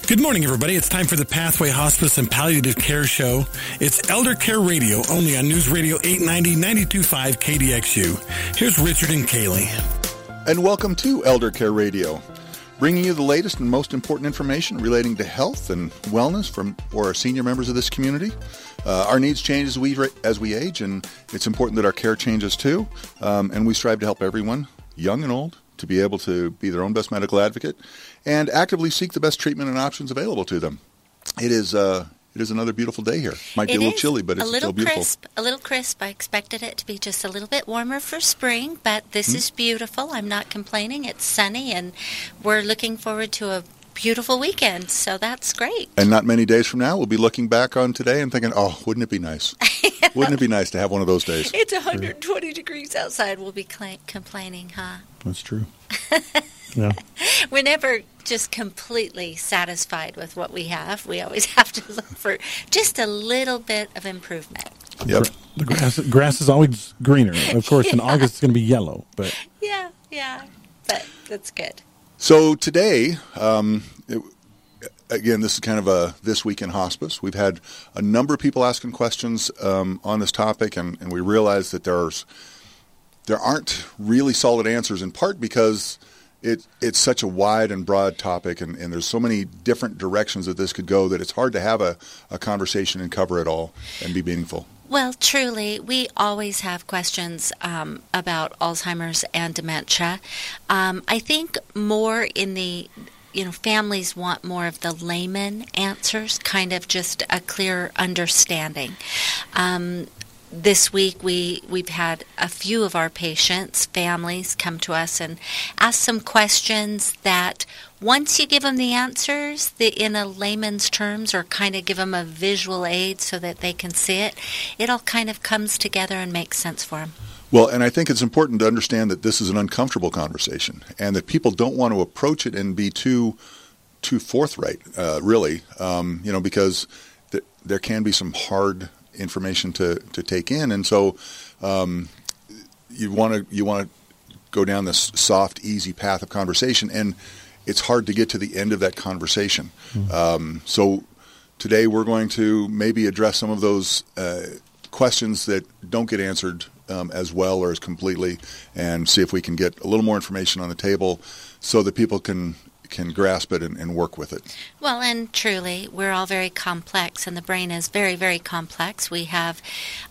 Good morning, everybody. It's time for the Pathway Hospice and Palliative Care Show. It's Elder Care Radio, only on News Radio 890, 92.5 KDXU. Here's Richard and Kaylee. And welcome to Elder Care Radio, bringing you the latest and most important information relating to health and wellness from our senior members of this community. Our needs change as we age, and it's important that our care changes too. And we strive to help everyone, young and old, to be able to be their own best medical advocate and actively seek the best treatment and options available to them. It is another beautiful day here. Might be a little chilly, but it's still beautiful. A little crisp. I expected it to be just a little bit warmer for spring, but this is beautiful. I'm not complaining. It's sunny, and we're looking forward to a beautiful weekend, so that's great. And not many days from now, we'll be looking back on today and thinking, oh, wouldn't it be nice? Wouldn't it be nice to have one of those days? It's 120 degrees outside. We'll be complaining, huh? That's true. Yeah. We're never just completely satisfied with what we have. We always have to look for just a little bit of improvement. Yep. The grass is always greener. Of course, in August it's going to be yellow. But Yeah. But that's good. So today, again, this is kind of a This Week in Hospice. We've had a number of people asking questions on this topic, and we realize that there aren't really solid answers, in part because it's such a wide and broad topic, and there's so many different directions that this could go that it's hard to have a conversation and cover it all and be meaningful. Well, truly, we always have questions about Alzheimer's and dementia. I think more in the, families want more of the layman answers, kind of just a clear understanding. This week, we've had a few of our patients, families, come to us and ask some questions that once you give them the answers, in a layman's terms, or kind of give them a visual aid so that they can see it, it all kind of comes together and makes sense for them. Well, and I think it's important to understand that this is an uncomfortable conversation and that people don't want to approach it and be too forthright, really, because there can be some hard information to take in, and so you want to go down this soft, easy path of conversation, and it's hard to get to the end of that conversation. So today we're going to maybe address some of those questions that don't get answered as well or as completely, and see if we can get a little more information on the table so that people can grasp it and work with it. Well, and truly, we're all very complex, and the brain is very, very complex. We have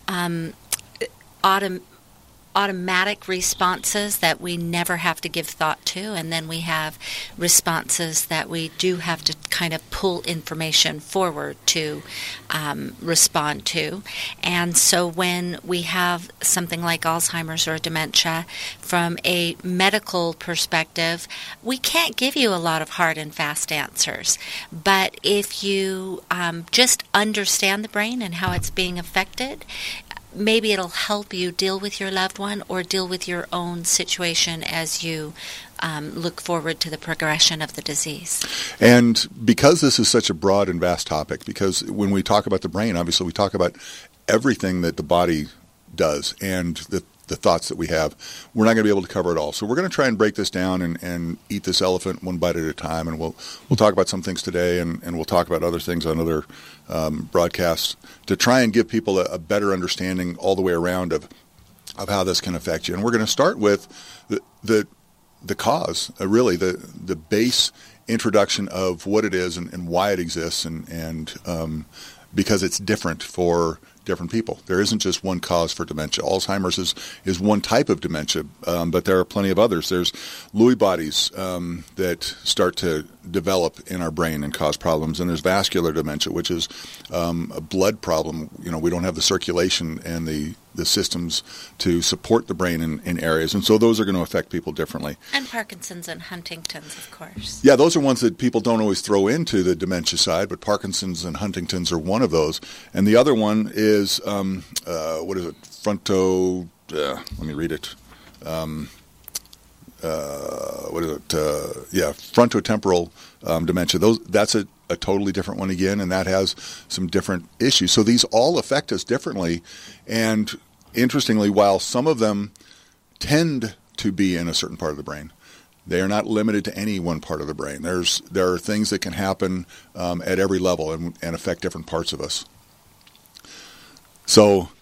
automatic responses that we never have to give thought to, and then we have responses that we do have to kind of pull information forward to respond to. And so when we have something like Alzheimer's or dementia, from a medical perspective, we can't give you a lot of hard and fast answers. But if you just understand the brain and how it's being affected, maybe it'll help you deal with your loved one or deal with your own situation as you look forward to the progression of the disease. And because this is such a broad and vast topic, because when we talk about the brain, obviously we talk about everything that the body does and the thoughts that we have, we're not going to be able to cover it all. So we're going to try and break this down and eat this elephant one bite at a time. And we'll talk about some things today, and we'll talk about other things on other broadcasts to try and give people a better understanding all the way around of how this can affect you. And we're going to start with the cause, really the base introduction of what it is and why it exists, and because it's different for different people. There isn't just one cause for dementia. Alzheimer's is one type of dementia, but there are plenty of others. There's Lewy bodies that start to develop in our brain and cause problems, and there's vascular dementia, which is a blood problem. We don't have the circulation and the systems to support the brain in areas, and so those are going to affect people differently. And Parkinson's and Huntington's, of course. Yeah, those are ones that people don't always throw into the dementia side, but Parkinson's and Huntington's are one of those. And the other one is, what is it? Let me read it. Frontotemporal dementia. That's a totally different one again, and that has some different issues. So these all affect us differently, and interestingly, while some of them tend to be in a certain part of the brain, They are not limited to any one part of the brain. There are things that can happen at every level and affect different parts of us. So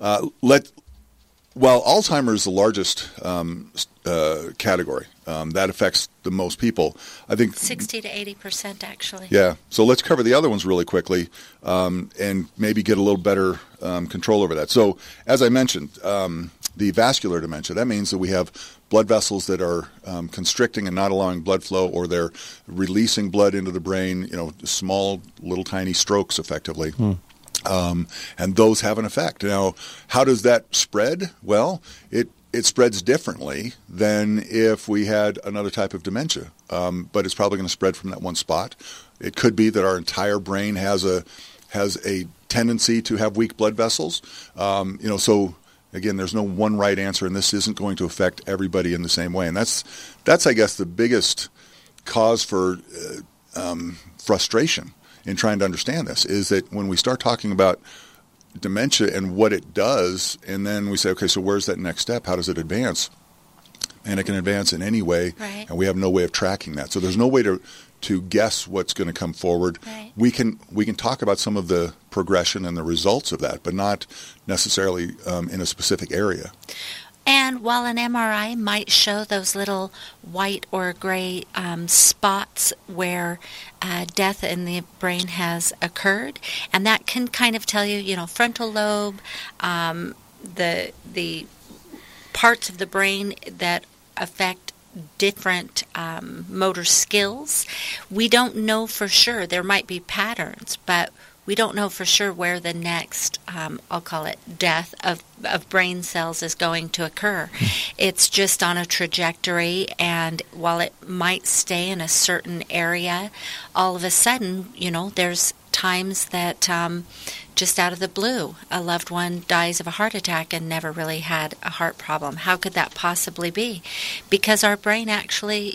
while Alzheimer's is the largest category that affects the most people, I think 60 to 80% actually. Yeah. So let's cover the other ones really quickly and maybe get a little better control over that. So as I mentioned, the vascular dementia, that means that we have blood vessels that are constricting and not allowing blood flow, or they're releasing blood into the brain, small, little tiny strokes effectively. And those have an effect. Now, how does that spread? Well, it spreads differently than if we had another type of dementia, but it's probably going to spread from that one spot. It could be that our entire brain has a tendency to have weak blood vessels. So again, there's no one right answer, and this isn't going to affect everybody in the same way. And that's I guess, the biggest cause for frustration in trying to understand this, is that when we start talking about dementia and what it does, and then we say, okay, so where's that next step? How does it advance? And it can advance in any way, right. And we have no way of tracking that. So there's no way to guess what's going to come forward. Right. We can talk about some of the progression and the results of that, but not necessarily in a specific area. And while an MRI might show those little white or gray spots where death in the brain has occurred, and that can kind of tell you, frontal lobe, the parts of the brain that affect different motor skills. We don't know for sure. There might be patterns, but we don't know for sure where the next, I'll call it death of brain cells is going to occur. It's just on a trajectory, and while it might stay in a certain area, all of a sudden, there's times that just out of the blue, a loved one dies of a heart attack and never really had a heart problem. How could that possibly be? Because our brain actually,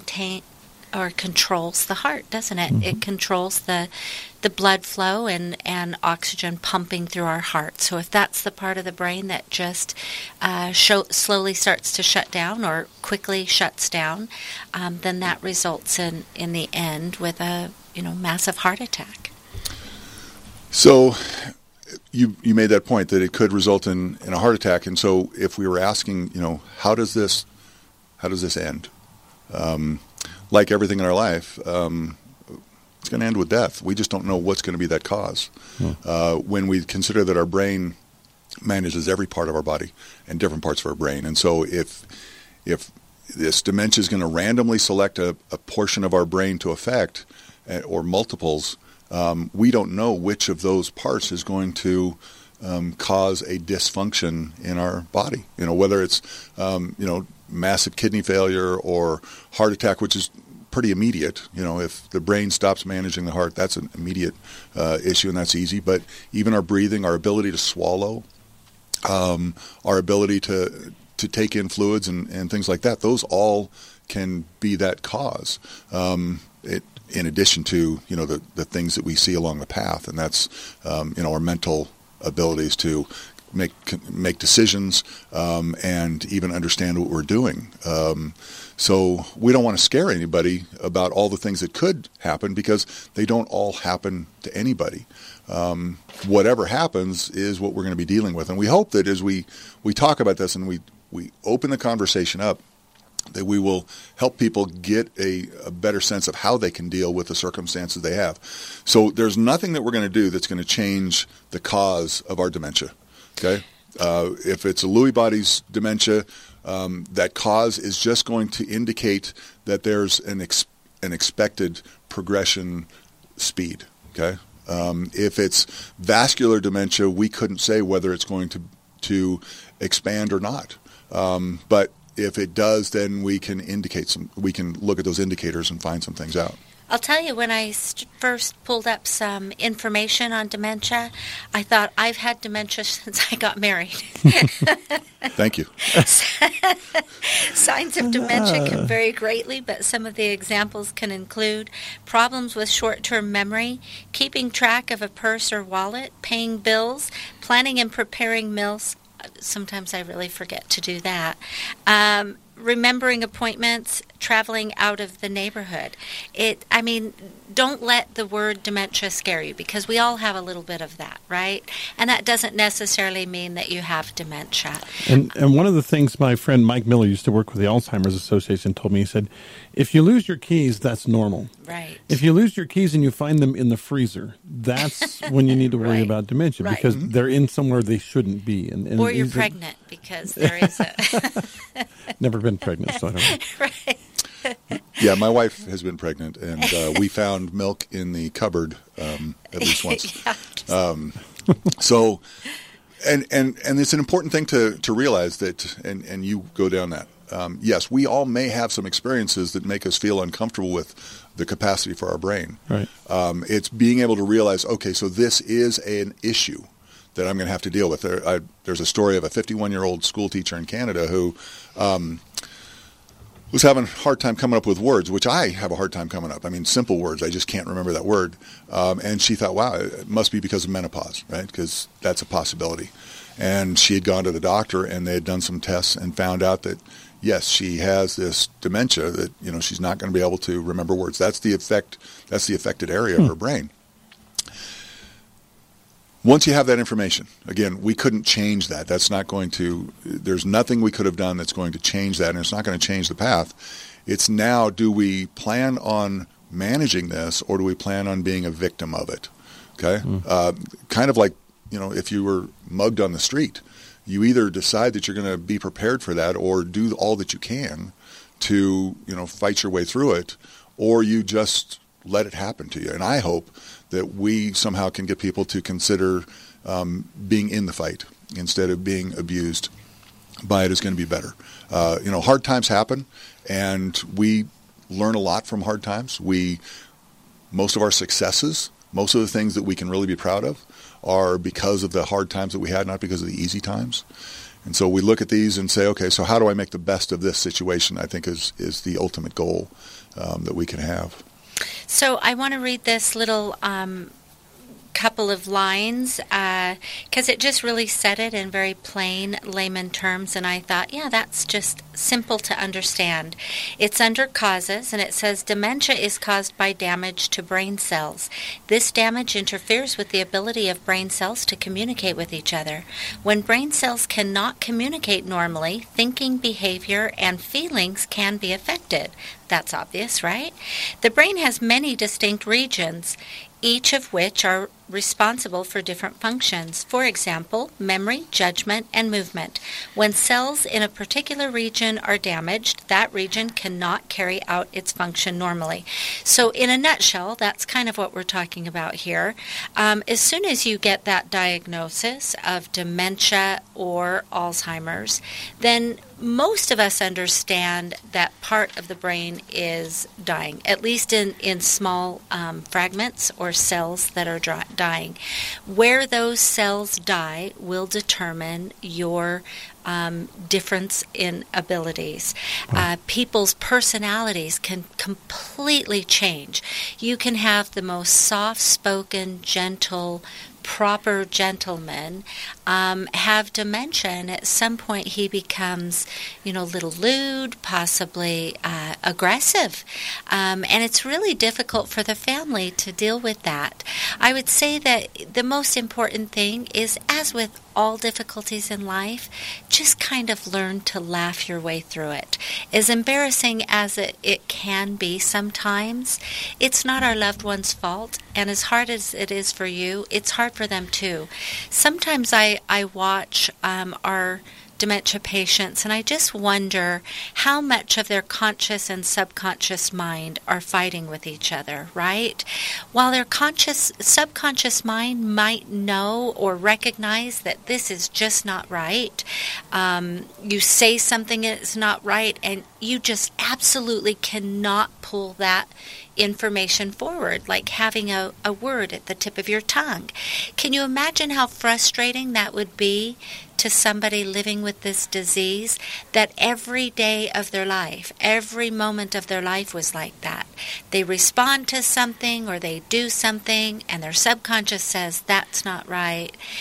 controls the heart, doesn't it? Mm-hmm. It controls the blood flow and oxygen pumping through our heart. So if that's the part of the brain that just slowly starts to shut down or quickly shuts down, then that results in the end with a massive heart attack. So you made that point that it could result in a heart attack, and so if we were asking, how does this end? Like everything in our life, it's going to end with death. We just don't know what's going to be that cause. When we consider that our brain manages every part of our body and different parts of our brain, and so if this dementia is going to randomly select a portion of our brain to affect, or multiples, we don't know which of those parts is going to cause a dysfunction in our body. Whether it's massive kidney failure or heart attack, which is pretty immediate. If the brain stops managing the heart, that's an immediate issue, and that's easy. But even our breathing, our ability to swallow, our ability to take in fluids and things like that, those all can be that cause. In addition to the things that we see along the path, and that's our mental abilities to make decisions and even understand what we're doing. So we don't want to scare anybody about all the things that could happen, because they don't all happen to anybody. Whatever happens is what we're going to be dealing with. And we hope that as we talk about this and we open the conversation up, that we will help people get a better sense of how they can deal with the circumstances they have. So there's nothing that we're going to do that's going to change the cause of our dementia. Okay, if it's a Lewy bodies dementia, that cause is just going to indicate that there's an expected progression speed. Okay, if it's vascular dementia, we couldn't say whether it's going to expand or not. But if it does, then we can look at those indicators and find some things out. I'll tell you, when I first pulled up some information on dementia, I thought, I've had dementia since I got married. Thank you. Signs of dementia can vary greatly, but some of the examples can include problems with short-term memory, keeping track of a purse or wallet, paying bills, planning and preparing meals. Sometimes I really forget to do that. remembering appointments, traveling out of the neighborhood. Don't let the word dementia scare you, because we all have a little bit of that, right? And that doesn't necessarily mean that you have dementia. And one of the things my friend Mike Miller used to work with the Alzheimer's Association told me, he said, if you lose your keys, that's normal. Right. If you lose your keys and you find them in the freezer, that's when you need to worry about dementia, because they're in somewhere they shouldn't be. And or you're pregnant, because there is a... Never been pregnant, so I don't know. Right. Yeah, my wife has been pregnant, and we found milk in the cupboard at least once. So, and it's an important thing to realize that, and you go down that. Yes, we all may have some experiences that make us feel uncomfortable with the capacity for our brain. Right. It's being able to realize, okay, so this is an issue that I'm going to have to deal with. There's a story of a 51-year-old school teacher in Canada who was having a hard time coming up with words, which I have a hard time coming up. I mean, simple words. I just can't remember that word. And she thought, wow, it must be because of menopause, right? Because that's a possibility. And she had gone to the doctor, and they had done some tests and found out that, yes, she has this dementia that, she's not going to be able to remember words. That's the affected area of her brain. Once you have that information, again, we couldn't change that. There's nothing we could have done that's going to change that, and it's not going to change the path. It's now, do we plan on managing this, or do we plan on being a victim of it? Okay? Kind of like, if you were mugged on the street, you either decide that you're going to be prepared for that or do all that you can to, fight your way through it, or you just let it happen to you. And I hope that we somehow can get people to consider being in the fight instead of being abused by it is going to be better. Hard times happen, and we learn a lot from hard times. Most of our successes, most of the things that we can really be proud of, are because of the hard times that we had, not because of the easy times. And so we look at these and say, okay, so how do I make the best of this situation? I think is the ultimate goal that we can have. So I want to read this little couple of lines because it just really said it in very plain layman terms, and I thought, yeah, that's just simple to understand. It's under causes, and it says dementia is caused by damage to brain cells. This damage interferes with the ability of brain cells to communicate with each other. When brain cells cannot communicate normally, thinking, behavior, and feelings can be affected. That's obvious, right? The brain has many distinct regions, each of which are responsible for different functions. For example, memory, judgment, and movement. When cells in a particular region are damaged, that region cannot carry out its function normally. So in a nutshell, that's kind of what we're talking about here. As soon as you get that diagnosis of dementia or Alzheimer's, then most of us understand that part of the brain is dying, at least in small fragments or cells that are dying. Where those cells die will determine your difference in abilities. People's personalities can completely change. You can have the most soft-spoken, gentle, proper gentleman have dementia, and at some point he becomes, a little lewd, possibly aggressive, and it's really difficult for the family to deal with that. I would say that the most important thing is, as with all difficulties in life, just kind of learn to laugh your way through it. As embarrassing as it can be sometimes, it's not our loved one's fault, and as hard as it is for you, it's hard for them too. Sometimes I watch our dementia patients, and I just wonder how much of their conscious and subconscious mind are fighting with each other, right? While their subconscious mind might know or recognize that this is just not right, you say something is not right, and you just absolutely cannot pull that information forward, like having a word at the tip of your tongue. Can you imagine how frustrating that would be to somebody living with this disease, that every day of their life, every moment of their life was like that? They respond to something or they do something, and their subconscious says, that's not right.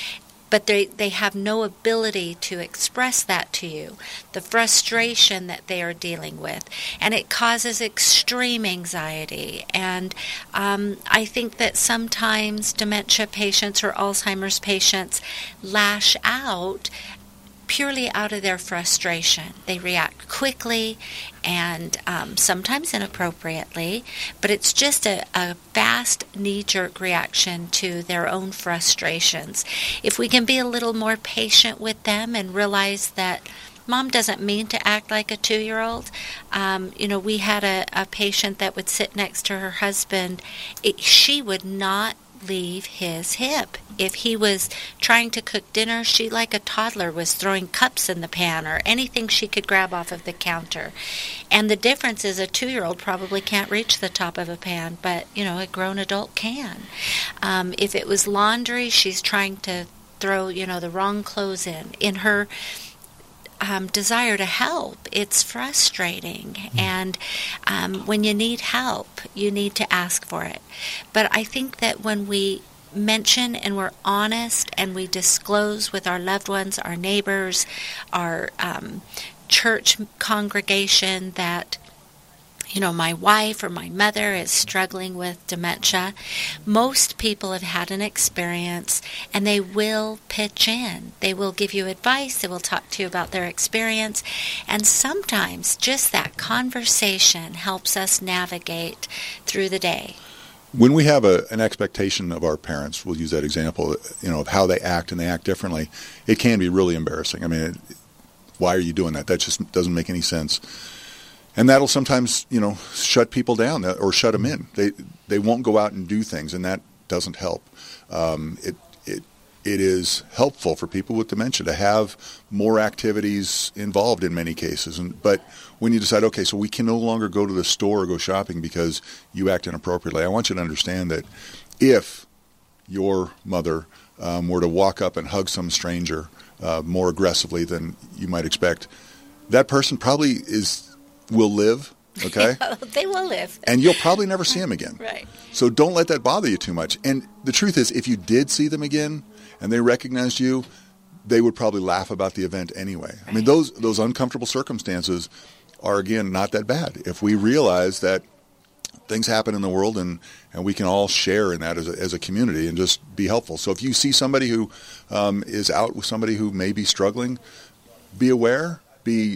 but they have no ability to express that to you, the frustration that they are dealing with, and it causes extreme anxiety. And I think that sometimes dementia patients or Alzheimer's patients lash out purely out of their frustration. They react quickly and sometimes inappropriately, but it's just a fast knee-jerk reaction to their own frustrations. If we can be a little more patient with them and realize that Mom doesn't mean to act like a 2-year-old. We had a patient that would sit next to her husband. She would not leave his hip. If he was trying to cook dinner, she, like a toddler, was throwing cups in the pan or anything she could grab off of the counter. And the difference is a 2-year-old probably can't reach the top of a pan, but, a grown adult can. If it was laundry, she's trying to throw, the wrong clothes in. In her desire to help, it's frustrating. And when you need help, you need to ask for it. But I think that when we mention and we're honest and we disclose with our loved ones, our neighbors, our church congregation that my wife or my mother is struggling with dementia, most people have had an experience and they will pitch in. They will give you advice. They will talk to you about their experience. And sometimes just that conversation helps us navigate through the day. When we have an expectation of our parents, we'll use that example, of how they act and they act differently, it can be really embarrassing. I mean, why are you doing that? That just doesn't make any sense. And that'll sometimes, shut people down or shut them in. They won't go out and do things, and that doesn't help. It is helpful for people with dementia to have more activities involved in many cases. But when you decide, okay, so we can no longer go to the store or go shopping because you act inappropriately, I want you to understand that if your mother were to walk up and hug some stranger more aggressively than you might expect, that person probably will live, okay? They will live. And you'll probably never see them again. Right. So don't let that bother you too much. And the truth is, if you did see them again and they recognized you, they would probably laugh about the event anyway. Right. I mean, those uncomfortable circumstances are, again, not that bad. If we realize that things happen in the world and we can all share in that as a community and just be helpful. So if you see somebody who is out with somebody who may be struggling, be aware, be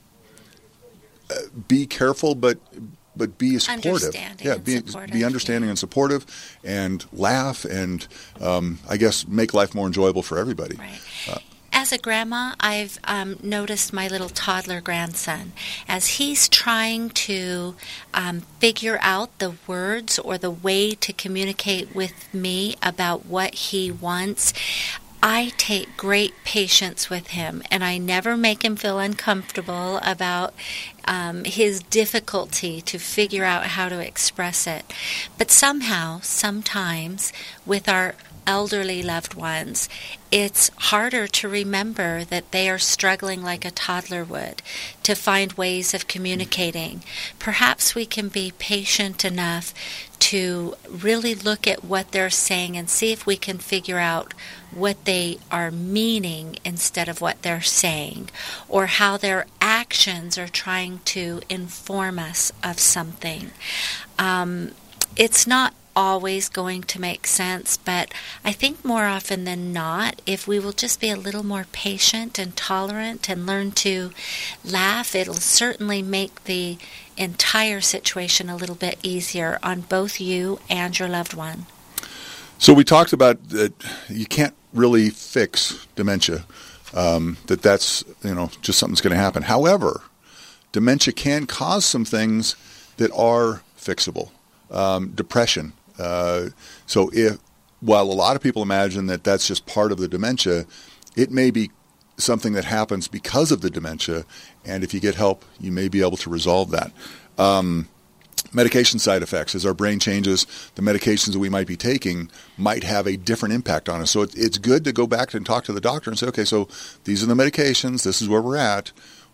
careful, but be supportive. Be understanding and supportive, and laugh, and I guess make life more enjoyable for everybody. Right. As a grandma, I've noticed my little toddler grandson, as he's trying to figure out the words or the way to communicate with me about what he wants. I take great patience with him, and I never make him feel uncomfortable about his difficulty to figure out how to express it. But sometimes, with our elderly loved ones, it's harder to remember that they are struggling like a toddler would, to find ways of communicating. Perhaps we can be patient enough to really look at what they're saying and see if we can figure out what they are meaning instead of what they're saying, or how their actions are trying to inform us of something. It's not always going to make sense, but I think more often than not, if we will just be a little more patient and tolerant and learn to laugh, it'll certainly make the entire situation a little bit easier on both you and your loved one. So we talked about that you can't really fix dementia, that's just something's going to happen. However, dementia can cause some things that are fixable. Depression. So while a lot of people imagine that that's just part of the dementia, it may be something that happens because of the dementia, and if you get help, you may be able to resolve that. Medication side effects. As our brain changes, the medications that we might be taking might have a different impact on us. So it's good to go back and talk to the doctor and say, okay, so these are the medications, this is where we're at.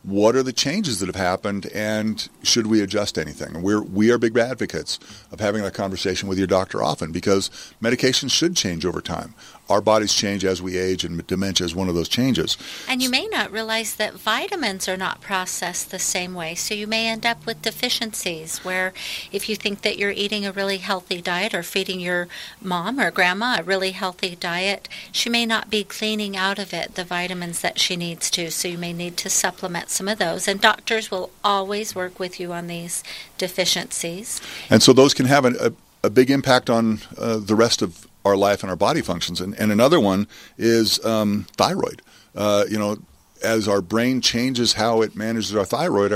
what are the changes that have happened, and should we adjust anything? And we are big advocates of having that conversation with your doctor often, because medications should change over time. Our bodies change as we age, and dementia is one of those changes. And you may not realize that vitamins are not processed the same way, so you may end up with deficiencies where if you think that you're eating a really healthy diet or feeding your mom or grandma a really healthy diet, she may not be cleaning out of it the vitamins that she needs to, so you may need to supplement some of those. And doctors will always work with you on these deficiencies. And so those can have a big impact on the rest of our life and our body functions. And another one is thyroid. As our brain changes how it manages our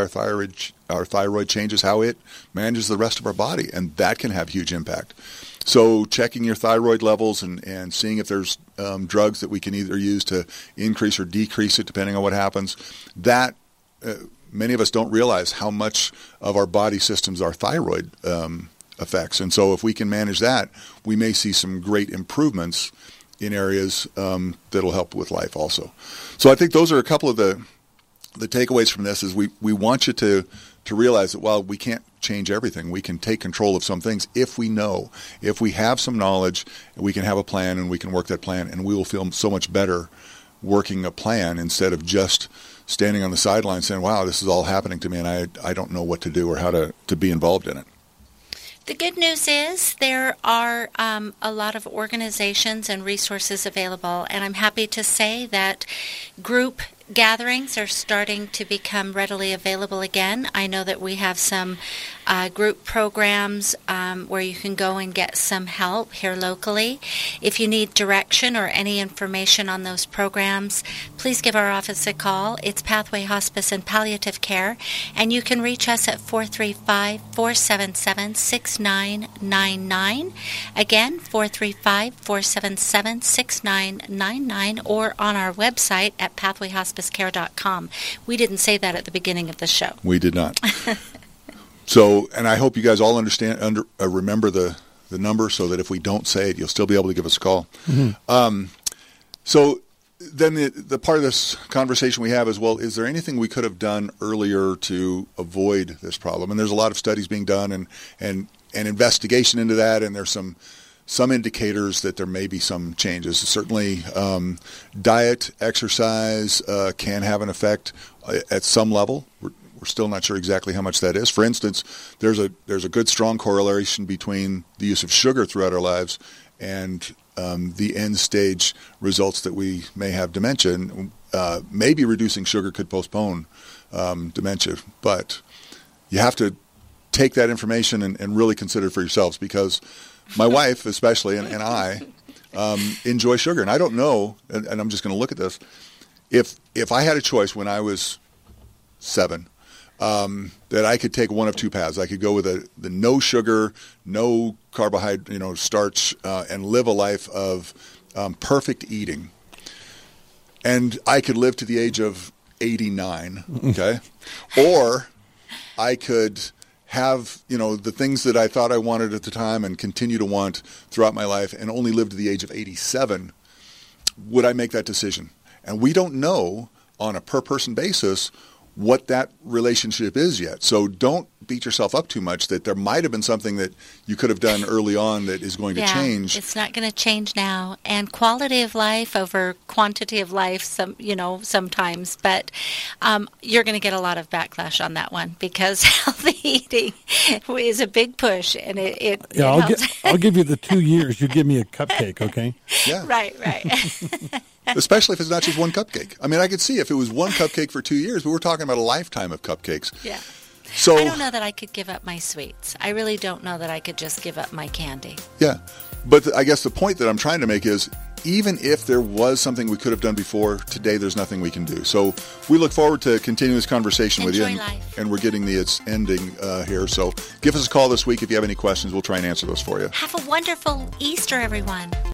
thyroid changes how it manages the rest of our body, and that can have huge impact. So checking your thyroid levels and seeing if there's drugs that we can either use to increase or decrease it depending on what happens, that many of us don't realize how much of our body systems our thyroid affects. And so if we can manage that, we may see some great improvements in areas that'll help with life also. So I think those are a couple of the takeaways from this. Is we want you to realize that while we can't change everything, we can take control of some things if we know. If we have some knowledge, we can have a plan and we can work that plan, and we will feel so much better working a plan instead of just standing on the sidelines saying, wow, this is all happening to me and I don't know what to do or how to be involved in it. The good news is there are a lot of organizations and resources available, and I'm happy to say that group gatherings are starting to become readily available again. I know that we have some group programs where you can go and get some help here locally. If you need direction or any information on those programs, please give our office a call. It's Pathway Hospice and Palliative Care, and you can reach us at 435-477-6999. Again, 435-477-6999, or on our website at pathwayhospicecare.com. We didn't say that at the beginning of the show. We did not. So, and I hope you guys all understand, remember the number, so that if we don't say it, you'll still be able to give us a call. Mm-hmm. So then the part of this conversation we have is, well, is there anything we could have done earlier to avoid this problem? And there's a lot of studies being done and investigation into that, and there's some indicators that there may be some changes. Certainly, diet, exercise can have an effect at some level. We're still not sure exactly how much that is. For instance, there's a good strong correlation between the use of sugar throughout our lives and the end stage results that we may have dementia. And, maybe reducing sugar could postpone dementia, but you have to take that information and really consider it for yourselves, because my wife especially and I enjoy sugar. And I don't know, and I'm just going to look at this, if I had a choice when I was 7, that I could take one of two paths. I could go with the no sugar, no carbohydrate, starch, and live a life of perfect eating. And I could live to the age of 89, okay? Or I could have, the things that I thought I wanted at the time and continue to want throughout my life and only live to the age of 87. Would I make that decision? And we don't know on a per-person basis what that relationship is yet. So don't beat yourself up too much that there might have been something that you could have done early on that is going to change. It's not going to change now. And quality of life over quantity of life, sometimes. But you're going to get a lot of backlash on that one, because healthy eating is a big push, and it I'll give you the 2 years. You give me a cupcake, okay? Yeah. Right. Especially if it's not just one cupcake. I mean, I could see if it was one cupcake for 2 years, but we're talking about a lifetime of cupcakes. Yeah. So I don't know that I could give up my sweets. I really don't know that I could just give up my candy. Yeah. But I guess the point that I'm trying to make is, even if there was something we could have done before, today there's nothing we can do. So we look forward to continuing this conversation with you. Life. And we're getting its ending here. So give us a call this week if you have any questions. We'll try and answer those for you. Have a wonderful Easter, everyone.